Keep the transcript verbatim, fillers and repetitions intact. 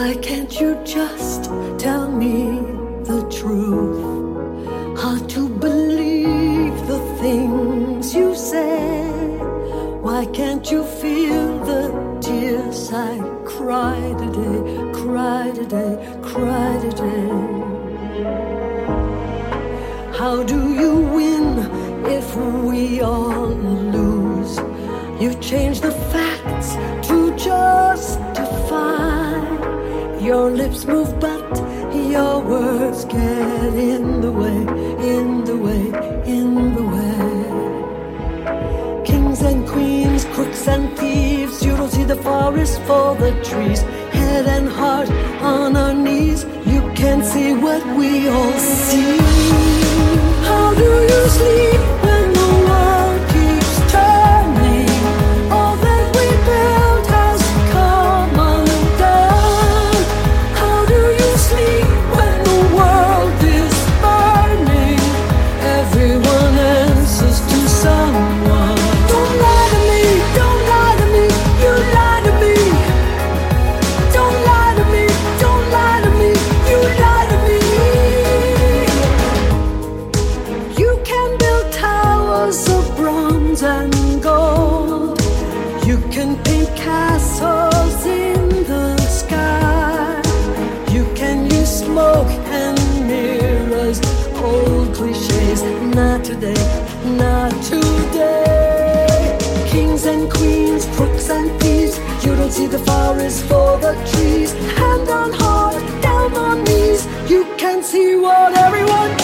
Why can't you just tell me the truth? Hard to believe the things you say. Why can't you feel the tears I cry today, cry today, cry today? How do you win if we all lose? You change the facts to justify. Your lips move but your words get in the way, in the way, in the way. Kings and queens, crooks and thieves, you don't see the forest for the trees. Head and heart on our knees, you can't see what we all see. How do you sleep when the world keeps turning? All that we built has come undone. How do you sleep when the world is burning? Everyone answers to someone. Don't lie to me, don't lie to me, you lie to me. Don't lie to me, don't lie to me, you lie to me. You can build towers of bronze and gold. You can paint castles in the sky. You can use smoke and mirrors, old cliches. Not today, not today. Kings and queens, crooks and thieves, you don't see the forest for the trees. Hand on heart, down on knees, you can see what everyone